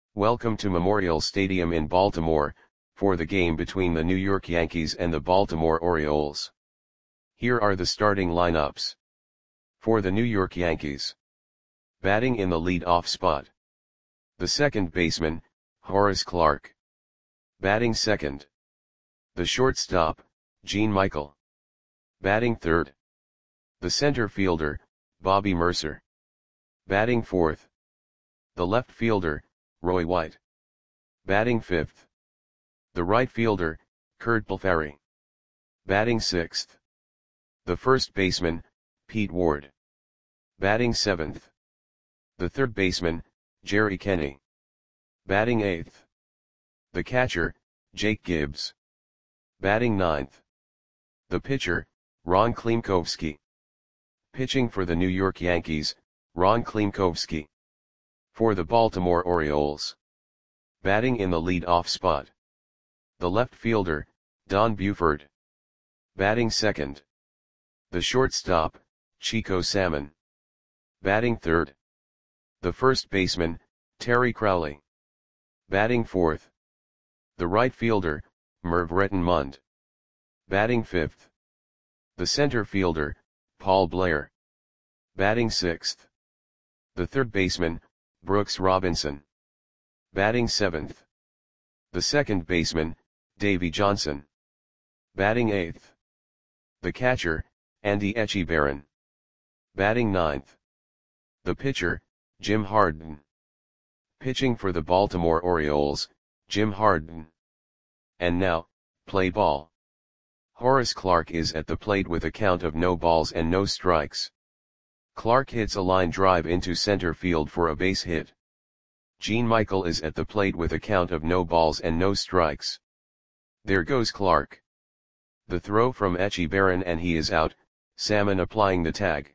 Welcome to Memorial Stadium in Baltimore, for the game between the New York Yankees and the Baltimore Orioles. Here are the starting lineups. For the New York Yankees. Batting in the lead-off spot. The second baseman, Horace Clarke. Batting second. The shortstop, Gene Michael. Batting third. The center fielder, Bobby Murcer. Batting fourth. The left fielder, Roy White. Batting fifth. The right fielder, Curt Blefary. Batting sixth. The first baseman, Pete Ward. Batting seventh. The third baseman, Jerry Kenney. Batting eighth. The catcher, Jake Gibbs. Batting ninth. The pitcher, Ron Klimkowski. Pitching for the New York Yankees, Ron Klimkowski. For the Baltimore Orioles. Batting in the lead-off spot. The left fielder, Don Buford. Batting second. The shortstop, Chico Salmon. Batting third. The first baseman, Terry Crowley. Batting fourth. The right fielder, Merv Rettenmund. Batting fifth. The center fielder, Paul Blair. Batting sixth. The third baseman, Brooks Robinson. Batting seventh. The second baseman, Davey Johnson. Batting eighth. The catcher, Andy Etchebarren. Batting ninth. The pitcher, Jim Harden. Pitching for the Baltimore Orioles, Jim Harden. And now, play ball. Horace Clarke is at the plate with a count of no balls and no strikes. Clarke hits a line drive into center field for a base hit. Gene Michael is at the plate with a count of no balls and no strikes. There goes Clarke. The throw from Etchebarren and he is out, Salmon applying the tag.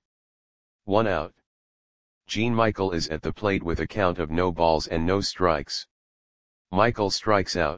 1 out. Gene Michael is at the plate with a count of no balls and no strikes. Michael strikes out.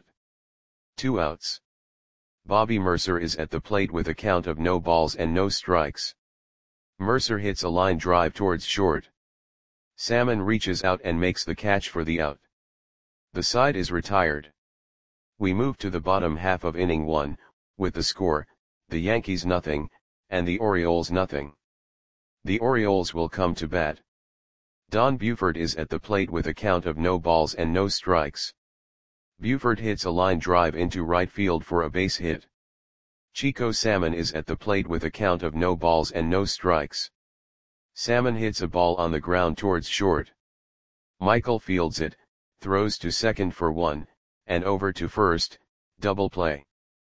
2 outs. Bobby Murcer is at the plate with a count of no balls and no strikes. Murcer hits a line drive towards short. Salmon reaches out and makes the catch for the out. The side is retired. We move to the bottom half of inning 1, with the score, the Yankees nothing, and the Orioles nothing. The Orioles will come to bat. Don Buford is at the plate with a count of no balls and no strikes. Buford hits a line drive into right field for a base hit. Chico Salmon is at the plate with a count of no balls and no strikes. Salmon hits a ball on the ground towards short. Michael fields it, throws to second for 1, and over to first, double play.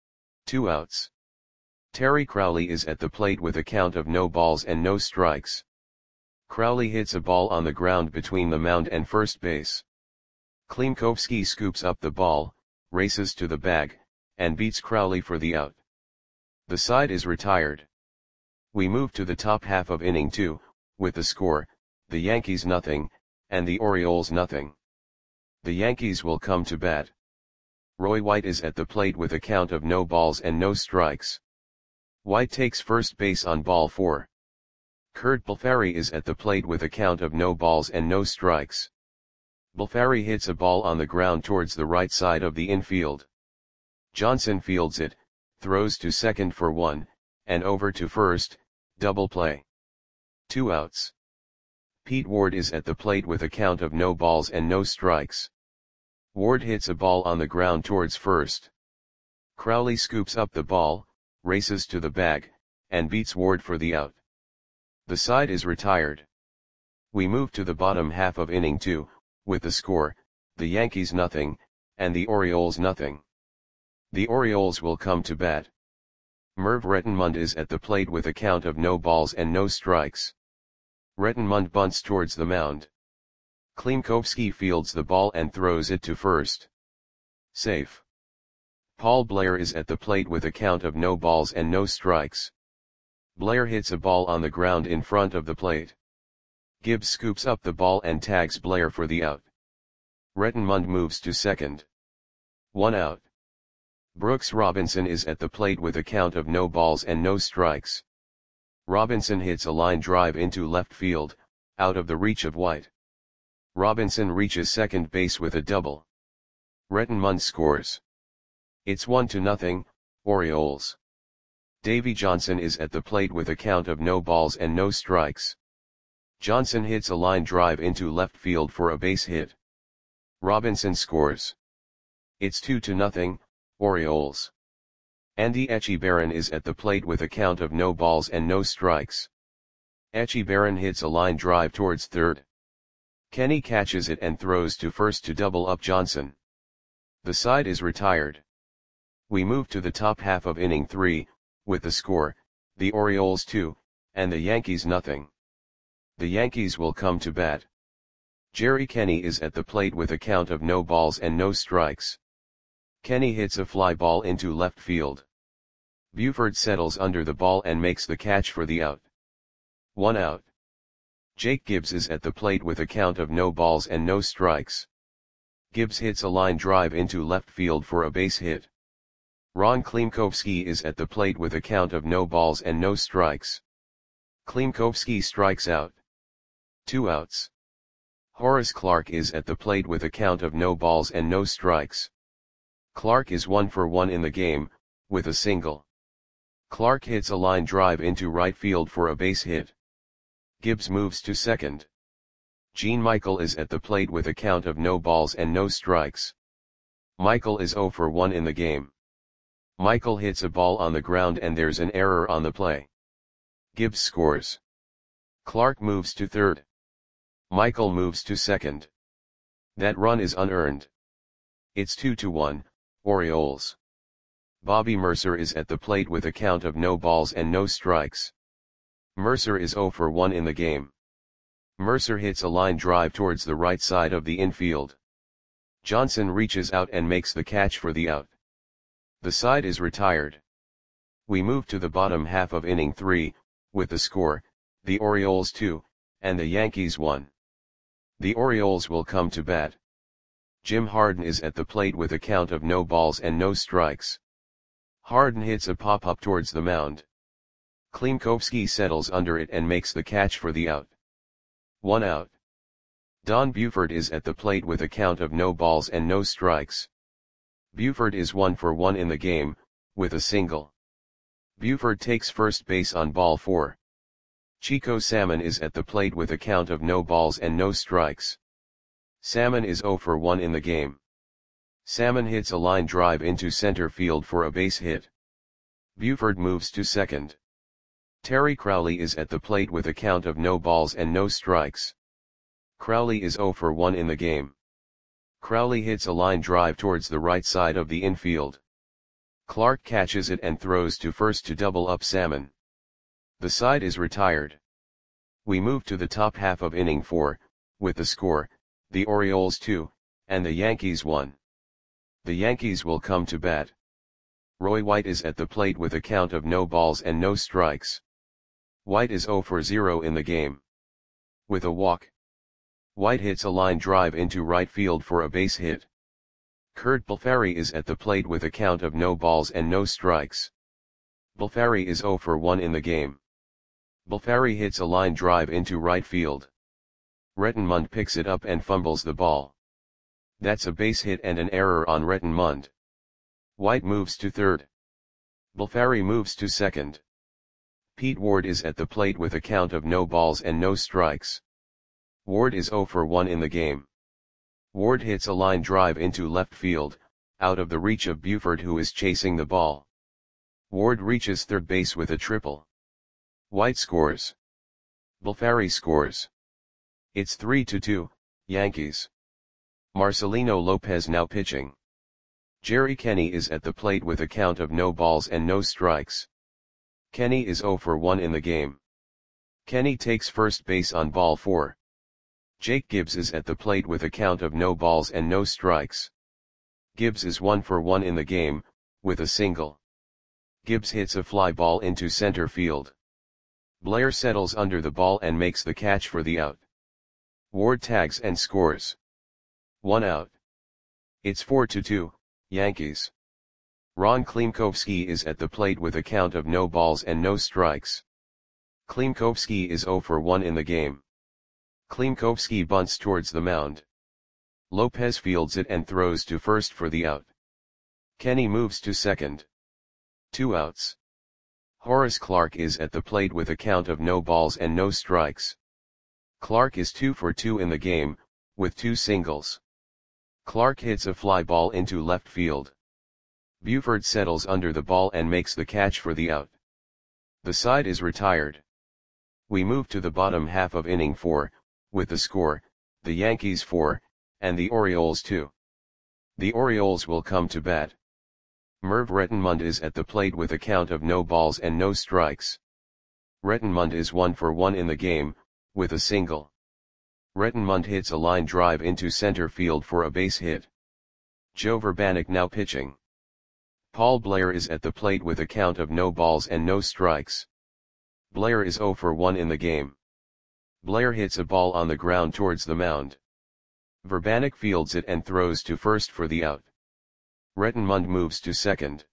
2 outs. Terry Crowley is at the plate with a count of no balls and no strikes. Crowley hits a ball on the ground between the mound and first base. Klimkowski scoops up the ball, races to the bag, and beats Crowley for the out. The side is retired. We move to the top half of inning 2, with the score, the Yankees nothing, and the Orioles nothing. The Yankees will come to bat. Roy White is at the plate with a count of no balls and no strikes. White takes first base on ball 4. Curt Blefary is at the plate with a count of no balls and no strikes. Blefary hits a ball on the ground towards the right side of the infield. Johnson fields it, throws to second for 1, and over to first, double play. 2 outs. Pete Ward is at the plate with a count of no balls and no strikes. Ward hits a ball on the ground towards first. Crowley scoops up the ball, races to the bag, and beats Ward for the out. The side is retired. We move to the bottom half of inning 2, with the score, the Yankees nothing, and the Orioles nothing. The Orioles will come to bat. Merv Rettenmund is at the plate with a count of no balls and no strikes. Rettenmund bunts towards the mound. Klimkowski fields the ball and throws it to first. Safe. Paul Blair is at the plate with a count of no balls and no strikes. Blair hits a ball on the ground in front of the plate. Gibbs scoops up the ball and tags Blair for the out. Rettenmund moves to second. 1 out. Brooks Robinson is at the plate with a count of no balls and no strikes. Robinson hits a line drive into left field, out of the reach of White. Robinson reaches second base with a double. Rettenmund scores. It's 1-0, Orioles. Davy Johnson is at the plate with a count of no balls and no strikes. Johnson hits a line drive into left field for a base hit. Robinson scores. It's 2-0, Orioles. Andy Etchebarren is at the plate with a count of no balls and no strikes. Etchebarren hits a line drive towards third. Kenny catches it and throws to first to double up Johnson. The side is retired. We move to the top half of inning 3, with the score, the Orioles 2, and the Yankees nothing. The Yankees will come to bat. Jerry Kenny is at the plate with a count of no balls and no strikes. Kenny hits a fly ball into left field. Buford settles under the ball and makes the catch for the out. 1 out. Jake Gibbs is at the plate with a count of no balls and no strikes. Gibbs hits a line drive into left field for a base hit. Ron Klimkowski is at the plate with a count of no balls and no strikes. Klimkowski strikes out. 2 outs. Horace Clarke is at the plate with a count of no balls and no strikes. Clarke is 1 for 1 in the game, with a single. Clarke hits a line drive into right field for a base hit. Gibbs moves to second. Gene Michael is at the plate with a count of no balls and no strikes. Michael is 0 for 1 in the game. Michael hits a ball on the ground and there's an error on the play. Gibbs scores. Clarke moves to third. Michael moves to second. That run is unearned. It's 2-1, Orioles. Bobby Mercer is at the plate with a count of no balls and no strikes. Mercer is 0 for 1 in the game. Mercer hits a line drive towards the right side of the infield. Johnson reaches out and makes the catch for the out. The side is retired. We move to the bottom half of inning 3, with the score, the Orioles 2, and the Yankees 1. The Orioles will come to bat. Jim Harden is at the plate with a count of no balls and no strikes. Harden hits a pop-up towards the mound. Klimkowski settles under it and makes the catch for the out. 1 out. Don Buford is at the plate with a count of no balls and no strikes. Buford is 1 for 1 in the game, with a single. Buford takes first base on ball 4. Chico Salmon is at the plate with a count of no balls and no strikes. Salmon is 0 for 1 in the game. Salmon hits a line drive into center field for a base hit. Buford moves to second. Terry Crowley is at the plate with a count of no balls and no strikes. Crowley is 0 for 1 in the game. Crowley hits a line drive towards the right side of the infield. Clarke catches it and throws to first to double up Salmon. The side is retired. We move to the top half of inning 4, with the score, the Orioles 2, and the Yankees 1. The Yankees will come to bat. Roy White is at the plate with a count of no balls and no strikes. White is 0 for 0 in the game. With a walk. White hits a line drive into right field for a base hit. Kurt Balfari is at the plate with a count of no balls and no strikes. Balfari is 0 for 1 in the game. Balfari hits a line drive into right field. Rettenmund picks it up and fumbles the ball. That's a base hit and an error on Rettenmund. White moves to third. Balfari moves to second. Pete Ward is at the plate with a count of no balls and no strikes. Ward is 0 for 1 in the game. Ward hits a line drive into left field, out of the reach of Buford who is chasing the ball. Ward reaches third base with a triple. White scores. Balfari scores. It's 3-2, Yankees. Marcelino Lopez now pitching. Jerry Kenny is at the plate with a count of no balls and no strikes. Kenny is 0 for 1 in the game. Kenny takes first base on ball 4. Jake Gibbs is at the plate with a count of no balls and no strikes. Gibbs is 1 for 1 in the game, with a single. Gibbs hits a fly ball into center field. Blair settles under the ball and makes the catch for the out. Ward tags and scores. 1 out. It's 4-2, Yankees. Ron Klimkowski is at the plate with a count of no balls and no strikes. Klimkowski is 0 for 1 in the game. Klimkowski bunts towards the mound. Lopez fields it and throws to first for the out. Kenny moves to second. 2 outs. Horace Clarke is at the plate with a count of no balls and no strikes. Clarke is 2 for 2 in the game, with 2 singles. Clarke hits a fly ball into left field. Buford settles under the ball and makes the catch for the out. The side is retired. We move to the bottom half of inning 4, with the score, the Yankees 4, and the Orioles 2. The Orioles will come to bat. Merv Rettenmund is at the plate with a count of no balls and no strikes. Rettenmund is 1 for 1 in the game, with a single. Rettenmund hits a line drive into center field for a base hit. Joe Vrbanek now pitching. Paul Blair is at the plate with a count of no balls and no strikes. Blair is 0 for 1 in the game. Blair hits a ball on the ground towards the mound. Vrbanek fields it and throws to first for the out. Rettenmund moves to second.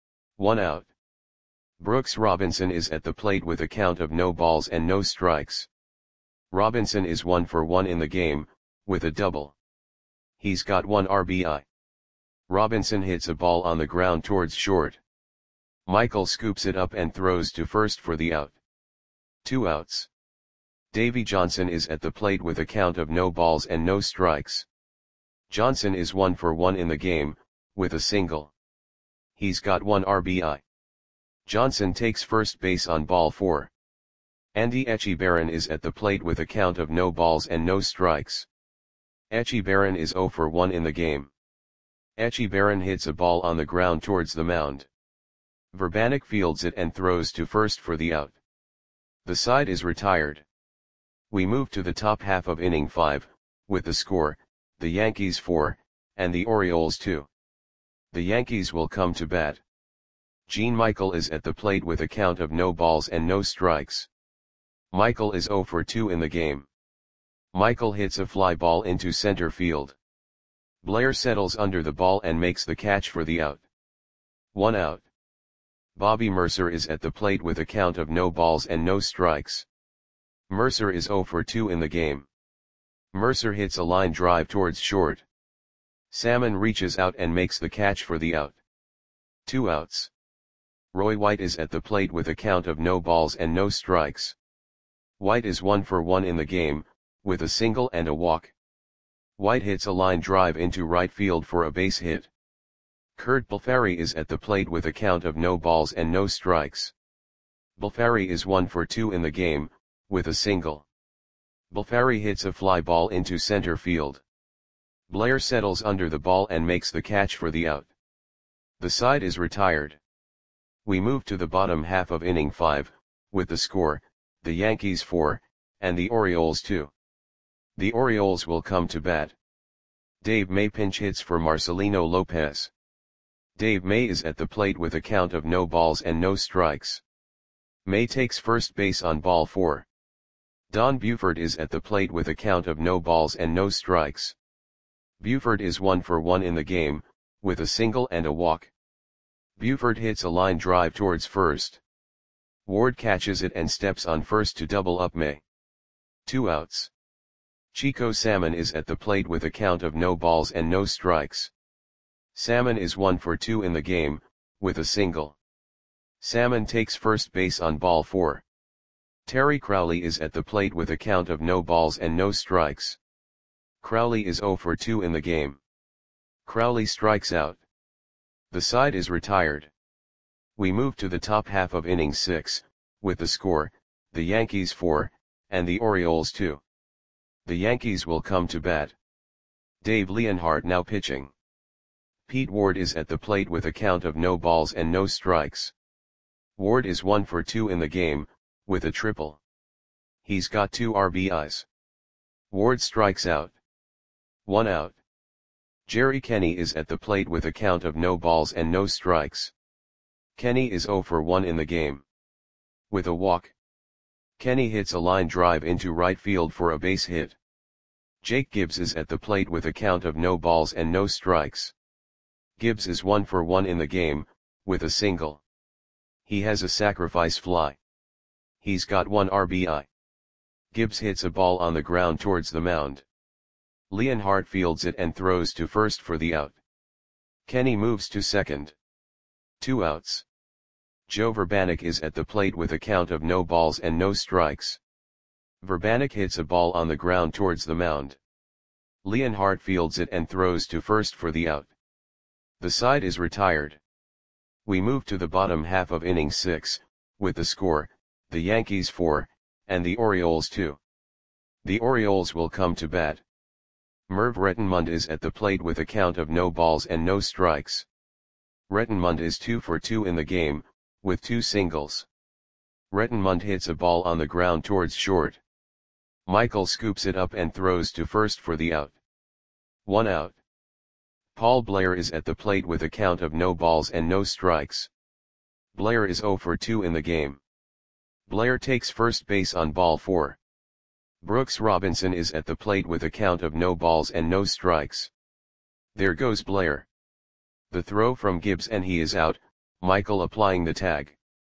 1 out. Brooks Robinson is at the plate with a count of no balls and no strikes. Robinson is 1 for 1 in the game, with a double. He's got 1 RBI. Robinson hits a ball on the ground towards short. Michael scoops it up and throws to first for the out. 2 outs. Davy Johnson is at the plate with a count of no balls and no strikes. Johnson is 1 for 1 in the game, with a single. He's got 1 RBI. Johnson takes first base on ball 4. Andy Etchebarren is at the plate with a count of no balls and no strikes. Etchebarren is 0 for 1 in the game. Etchebarren hits a ball on the ground towards the mound. Vrbanek fields it and throws to first for the out. The side is retired. We move to the top half of inning 5, with the score, the Yankees 4, and the Orioles 2. The Yankees will come to bat. Gene Michael is at the plate with a count of no balls and no strikes. Michael is 0 for 2 in the game. Michael hits a fly ball into center field. Blair settles under the ball and makes the catch for the out. 1 out. Bobby Mercer is at the plate with a count of no balls and no strikes. Mercer is 0 for 2 in the game. Mercer hits a line drive towards short. Salmon reaches out and makes the catch for the out. 2 outs. Roy White is at the plate with a count of no balls and no strikes. White is 1 for 1 in the game, with a single and a walk. White hits a line drive into right field for a base hit. Kurt Balfari is at the plate with a count of no balls and no strikes. Balfari is 1 for 2 in the game, with a single. Balfari hits a fly ball into center field. Blair settles under the ball and makes the catch for the out. The side is retired. We move to the bottom half of inning 5, with the score, the Yankees 4, and the Orioles 2. The Orioles will come to bat. Dave May pinch hits for Marcelino Lopez. Dave May is at the plate with a count of no balls and no strikes. May takes first base on ball 4. Don Buford is at the plate with a count of no balls and no strikes. Buford is 1 for 1 in the game, with a single and a walk. Buford hits a line drive towards first. Ward catches it and steps on first to double up May. 2 outs. Chico Salmon is at the plate with a count of no balls and no strikes. Salmon is 1 for 2 in the game, with a single. Salmon takes first base on ball 4. Terry Crowley is at the plate with a count of no balls and no strikes. Crowley is 0 for 2 in the game. Crowley strikes out. The side is retired. We move to the top half of inning 6, with the score, the Yankees 4, and the Orioles 2. The Yankees will come to bat. Dave Leonhardt now pitching. Pete Ward is at the plate with a count of no balls and no strikes. Ward is 1 for 2 in the game, with a triple. He's got 2 RBIs. Ward strikes out. 1 out. Jerry Kenny is at the plate with a count of no balls and no strikes. Kenny is 0 for 1 in the game. With a walk. Kenny hits a line drive into right field for a base hit. Jake Gibbs is at the plate with a count of no balls and no strikes. Gibbs is 1 for 1 in the game, with a single. He has a sacrifice fly. He's got 1 RBI. Gibbs hits a ball on the ground towards the mound. Leonhardt fields it and throws to first for the out. Kenny moves to second. 2 outs. Joe Vrbanek is at the plate with a count of no balls and no strikes. Vrbanek hits a ball on the ground towards the mound. Leonhardt fields it and throws to first for the out. The side is retired. We move to the bottom half of inning 6, with the score, the Yankees 4, and the Orioles 2. The Orioles will come to bat. Merv Rettenmund is at the plate with a count of no balls and no strikes. Rettenmund is 2 for 2 in the game, with 2 singles. Rettenmund hits a ball on the ground towards short. Michael scoops it up and throws to first for the out. 1 out. Paul Blair is at the plate with a count of no balls and no strikes. Blair is 0 for 2 in the game. Blair takes first base on ball 4. Brooks Robinson is at the plate with a count of no balls and no strikes. There goes Blair. The throw from Gibbs and he is out, Michael applying the tag.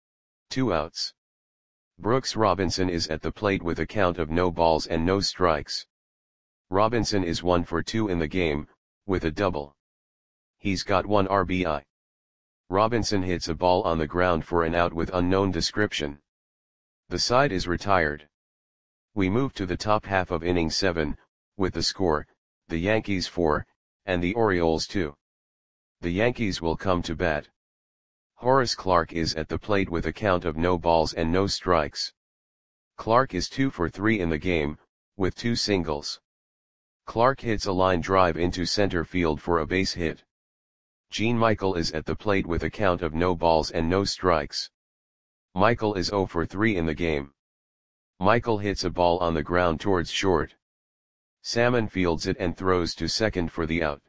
2 outs. Brooks Robinson is at the plate with a count of no balls and no strikes. Robinson is 1 for 2 in the game, with a double. He's got 1 RBI. Robinson hits a ball on the ground for an out with unknown description. The side is retired. We move to the top half of inning 7, with the score, the Yankees 4, and the Orioles 2. The Yankees will come to bat. Horace Clarke is at the plate with a count of no balls and no strikes. Clarke is 2 for 3 in the game, with 2 singles. Clarke hits a line drive into center field for a base hit. Gene Michael is at the plate with a count of no balls and no strikes. Michael is 0 for 3 in the game. Michael hits a ball on the ground towards short. Salmon fields it and throws to second for the out.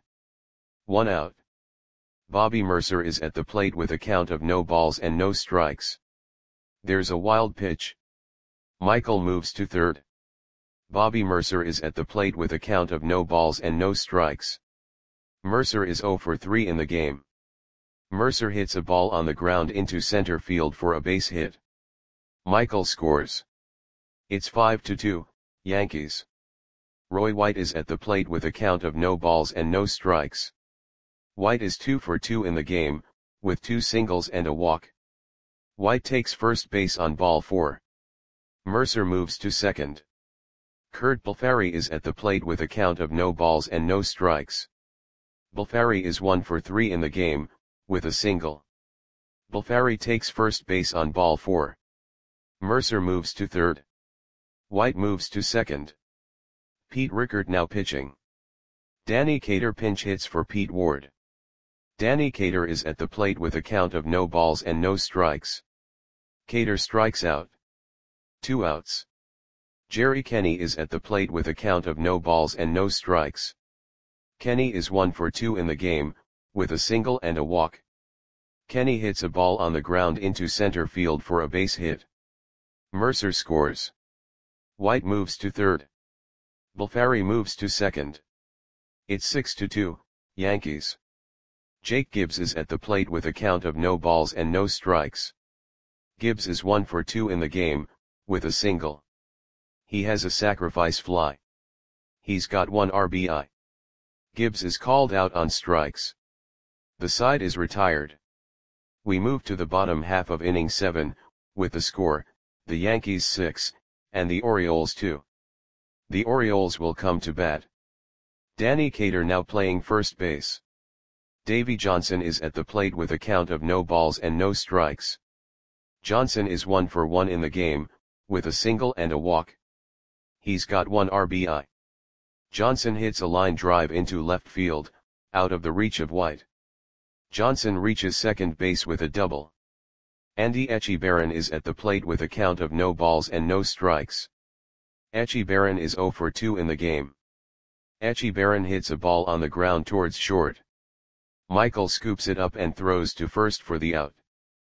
1 out. Bobby Mercer is at the plate with a count of no balls and no strikes. There's a wild pitch. Michael moves to third. Bobby Mercer is at the plate with a count of no balls and no strikes. Mercer is 0 for 3 in the game. Mercer hits a ball on the ground into center field for a base hit. Michael scores. It's 5-2, Yankees. Roy White is at the plate with a count of no balls and no strikes. White is 2 for 2 in the game, with 2 singles and a walk. White takes first base on ball 4. Mercer moves to second. Curt Balfari is at the plate with a count of no balls and no strikes. Balfari is 1 for 3 in the game, with a single. Balfari takes first base on ball 4. Mercer moves to third. White moves to second. Pete Rickard now pitching. Danny Cater pinch hits for Pete Ward. Danny Cater is at the plate with a count of no balls and no strikes. Cater strikes out. 2 outs. Jerry Kenny is at the plate with a count of no balls and no strikes. Kenny is 1 for 2 in the game, with a single and a walk. Kenny hits a ball on the ground into center field for a base hit. Mercer scores. White moves to third. Balfari moves to second. It's 6-2, Yankees. Jake Gibbs is at the plate with a count of no balls and no strikes. Gibbs is 1 for 2 in the game, with a single. He has a sacrifice fly. He's got 1 RBI. Gibbs is called out on strikes. The side is retired. We move to the bottom half of inning 7, with the score, the Yankees 6, and the Orioles 2. The Orioles will come to bat. Danny Cater now playing first base. Davey Johnson is at the plate with a count of no balls and no strikes. Johnson is 1 for 1 in the game, with a single and a walk. He's got 1 RBI. Johnson hits a line drive into left field, out of the reach of White. Johnson reaches second base with a double. Andy Etchebarren is at the plate with a count of no balls and no strikes. Etchebarren is 0 for 2 in the game. Etchebarren hits a ball on the ground towards short. Michael scoops it up and throws to first for the out.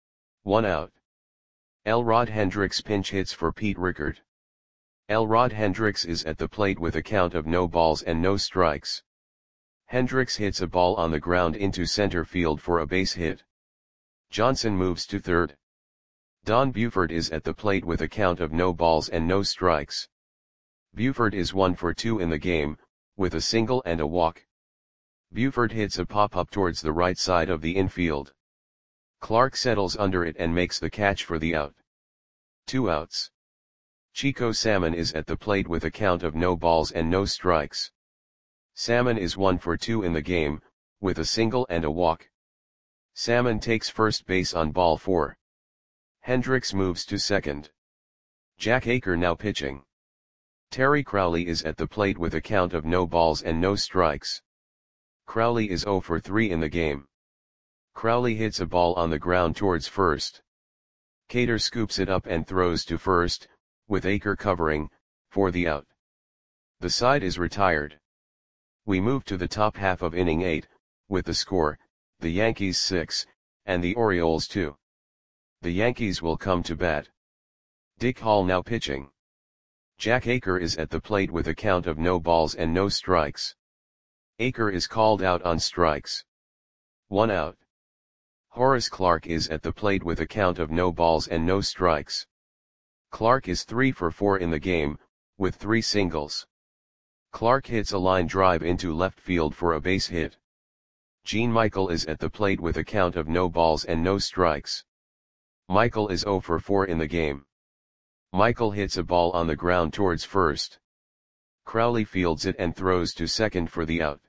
1 out. Elrod Hendricks pinch hits for Pete Rickard. Elrod Hendricks is at the plate with a count of no balls and no strikes. Hendricks hits a ball on the ground into center field for a base hit. Johnson moves to third. Don Buford is at the plate with a count of no balls and no strikes. Buford is 1 for 2 in the game, with a single and a walk. Buford hits a pop-up towards the right side of the infield. Clark settles under it and makes the catch for the out. 2 outs. Chico Salmon is at the plate with a count of no balls and no strikes. Salmon is 1 for 2 in the game, with a single and a walk. Salmon takes first base on ball 4. Hendricks moves to second. Jack Aker now pitching. Terry Crowley is at the plate with a count of no balls and no strikes. Crowley is 0 for 3 in the game. Crowley hits a ball on the ground towards first. Cater scoops it up and throws to first, with Aker covering, for the out. The side is retired. We move to the top half of inning 8, with the score, the Yankees 6, and the Orioles 2. The Yankees will come to bat. Dick Hall now pitching. Jack Aker is at the plate with a count of no balls and no strikes. Aker is called out on strikes. 1 out. Horace Clarke is at the plate with a count of no balls and no strikes. Clarke is 3 for 4 in the game, with 3 singles. Clarke hits a line drive into left field for a base hit. Gene Michael is at the plate with a count of no balls and no strikes. Michael is 0 for 4 in the game. Michael hits a ball on the ground towards first. Crowley fields it and throws to second for the out.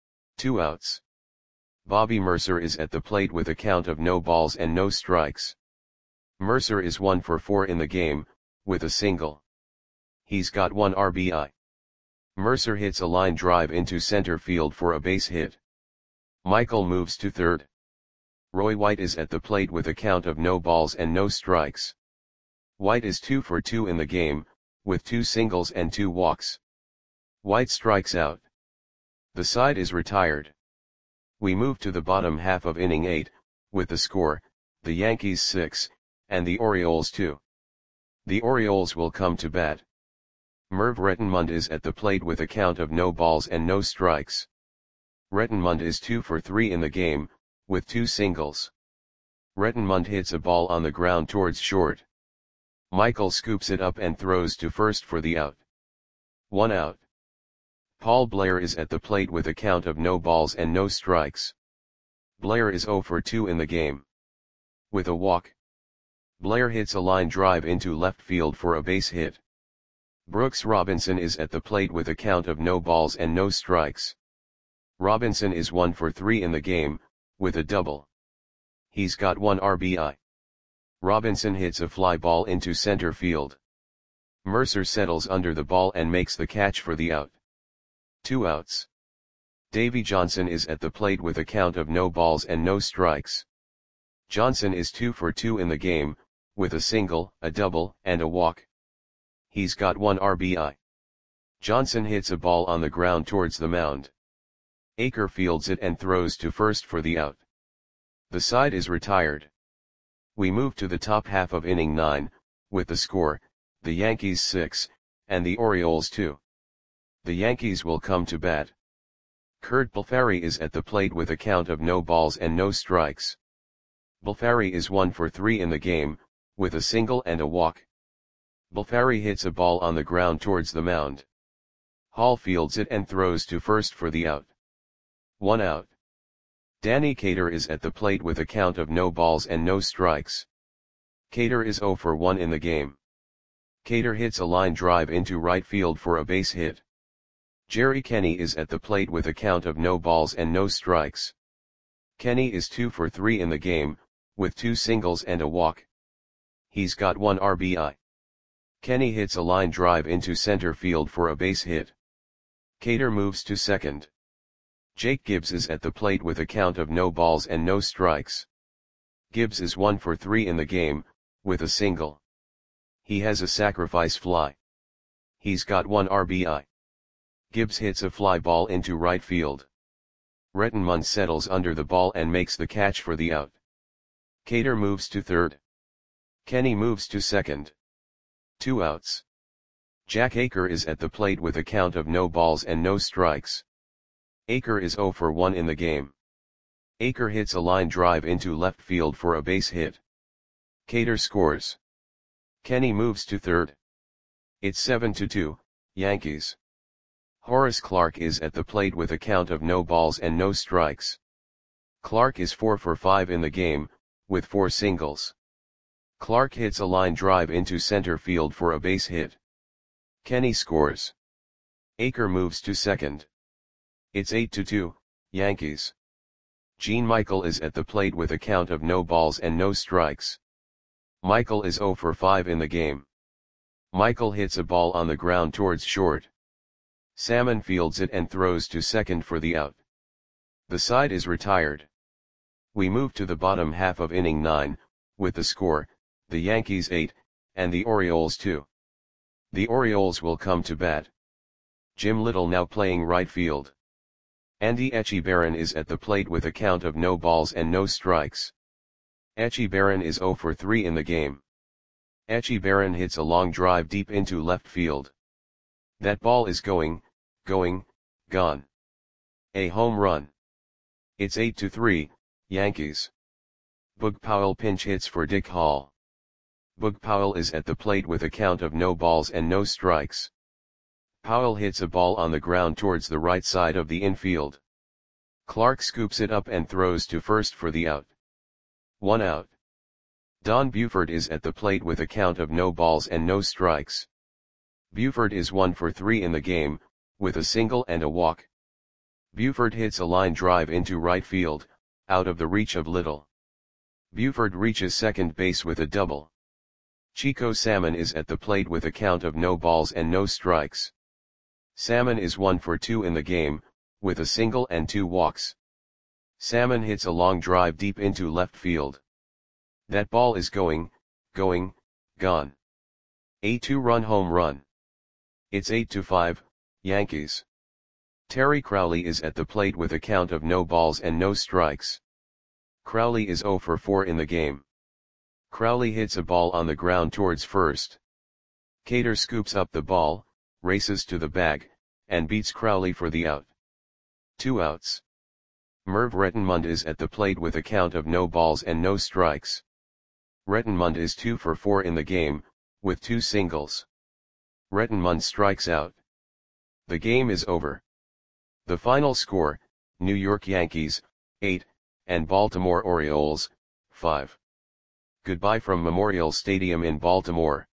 2 outs. Bobby Mercer is at the plate with a count of no balls and no strikes. Mercer is 1 for 4 in the game, with a single. He's got 1 RBI. Mercer hits a line drive into center field for a base hit. Michael moves to third. Roy White is at the plate with a count of no balls and no strikes. White is 2 for 2 in the game, with 2 singles and 2 walks. White strikes out. The side is retired. We move to the bottom half of inning 8, with the score, the Yankees 6, and the Orioles 2. The Orioles will come to bat. Merv Rettenmund is at the plate with a count of no balls and no strikes. Rettenmund is 2 for 3 in the game, with 2 singles. Rettenmund hits a ball on the ground towards short. Michael scoops it up and throws to first for the out. 1 out. Paul Blair is at the plate with a count of no balls and no strikes. Blair is 0 for 2 in the game. With a walk. Blair hits a line drive into left field for a base hit. Brooks Robinson is at the plate with a count of no balls and no strikes. Robinson is 1 for 3 in the game, with a double. He's got 1 RBI. Robinson hits a fly ball into center field. Mercer settles under the ball and makes the catch for the out. 2 outs. Davy Johnson is at the plate with a count of no balls and no strikes. Johnson is 2 for 2 in the game, with a single, a double, and a walk. He's got 1 RBI. Johnson hits a ball on the ground towards the mound. Aker fields it and throws to first for the out. The side is retired. We move to the top half of inning 9, with the score, the Yankees 6, and the Orioles 2. The Yankees will come to bat. Kurt Balfari is at the plate with a count of no balls and no strikes. Balfari is 1 for 3 in the game, with a single and a walk. Balfari hits a ball on the ground towards the mound. Hall fields it and throws to first for the out. 1 out. Danny Cater is at the plate with a count of no balls and no strikes. Cater is 0 for 1 in the game. Cater hits a line drive into right field for a base hit. Jerry Kenny is at the plate with a count of no balls and no strikes. Kenny is 2 for 3 in the game, with 2 singles and a walk. He's got 1 RBI. Kenny hits a line drive into center field for a base hit. Cater moves to second. Jake Gibbs is at the plate with a count of no balls and no strikes. Gibbs is 1 for 3 in the game, with a single. He has a sacrifice fly. He's got 1 RBI. Gibbs hits a fly ball into right field. Rettenmund settles under the ball and makes the catch for the out. Cater moves to third. Kenny moves to second. 2 outs. Jack Aker is at the plate with a count of no balls and no strikes. Aker is 0 for 1 in the game. Aker hits a line drive into left field for a base hit. Cater scores. Kenny moves to third. It's 7-2, Yankees. Horace Clarke is at the plate with a count of no balls and no strikes. Clarke is 4 for 5 in the game, with 4 singles. Clarke hits a line drive into center field for a base hit. Kenny scores. Aker moves to second. It's 8-2, Yankees. Gene Michael is at the plate with a count of no balls and no strikes. Michael is 0 for 5 in the game. Michael hits a ball on the ground towards short. Salmon fields it and throws to second for the out. The side is retired. We move to the bottom half of inning 9, with the score, the Yankees 8, and the Orioles 2. The Orioles will come to bat. Jim Little now playing right field. Andy Etchebarren is at the plate with a count of no balls and no strikes. Etchebarren is 0 for 3 in the game. Etchebarren hits a long drive deep into left field. That ball is going, gone. A home run. It's 8-3, Yankees. Boog Powell pinch hits for Dick Hall. Boog Powell is at the plate with a count of no balls and no strikes. Powell hits a ball on the ground towards the right side of the infield. Clarke scoops it up and throws to first for the out. 1 out. Don Buford is at the plate with a count of no balls and no strikes. Buford is 1 for 3 in the game, with a single and a walk. Buford hits a line drive into right field, out of the reach of Little. Buford reaches second base with a double. Chico Salmon is at the plate with a count of no balls and no strikes. Salmon is 1 for 2 in the game, with a single and 2 walks. Salmon hits a long drive deep into left field. That ball is going, gone. A 2-run home run. It's 8-5, Yankees. Terry Crowley is at the plate with a count of no balls and no strikes. Crowley is 0 for 4 in the game. Crowley hits a ball on the ground towards first. Cater scoops up the ball, races to the bag, and beats Crowley for the out. 2 outs. Merv Rettenmund is at the plate with a count of no balls and no strikes. Rettenmund is 2 for 4 in the game, with 2 singles. Rettenmund strikes out. The game is over. The final score, New York Yankees, 8, and Baltimore Orioles, 5. Goodbye from Memorial Stadium in Baltimore.